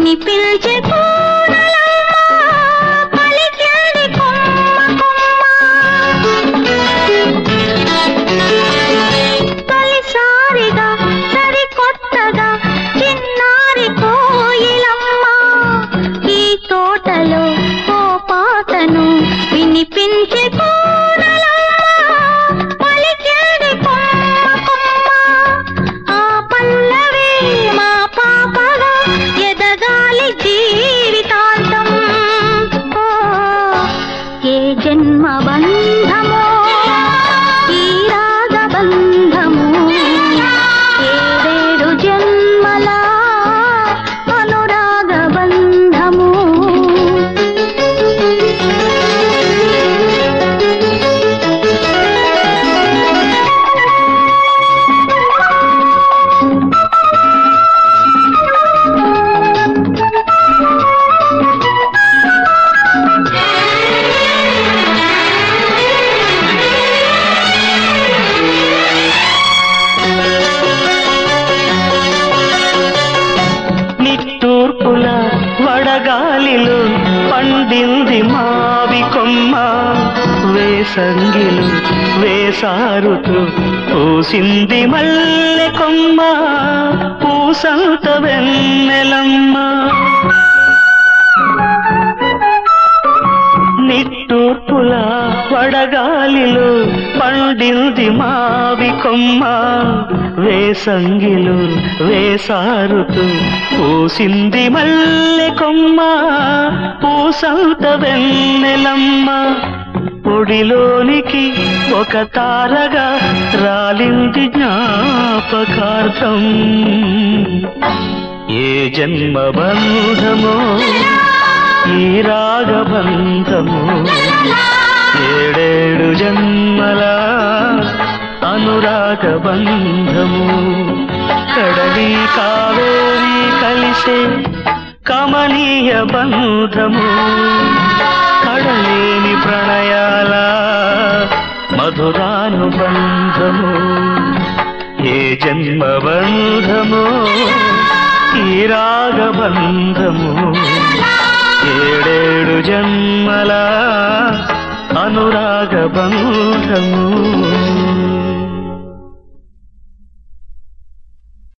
వినిపించే పలికేది కొమ్మ తొలిసారిగా సరికొత్తగా చిన్నారి కోయిలమ్మ ఈ తోటలో ఓ పాటను వినిపించే పలికేది కొమ్మ ఆ పల్లవి మా పాపగా ఎదగాలి జీవితాంతం ఏ జన్మ బంధమో ఈ రాగ బంధము ఏడేడు జన్మల అనురాగ బంధము నిట్టూర్పుల వడగాలిలో పండింది మావి కొమ్మ వేసంగిలు వేసారుతూ పూసింది మల్లె కొమ్మ పూసంత వెన్నెలమ్మ నిట్టూర్పుల వడగాలిలో పండింది మావి కొమ్మ వేసంగిలు వేసారుతూ పూసింది మల్లె కొమ్మ పూసంత వెన్నెలమ్మ పొడిలోనికి ఒక తారగా రాలింది జ్ఞాపకార్థం ఏ జన్మ బంధమో ఈ రాగబంధము ఏడేడు జన్మల అనురాగ బంధము కడలి కావేరి కలిసే కమనీయ బంధము కడలేని ప్రణయాల మధురానుబంధము ఏ జన్మ బంధము ఈ రాగబంధము ఏడేడు జన్మల అనురాగ బంధము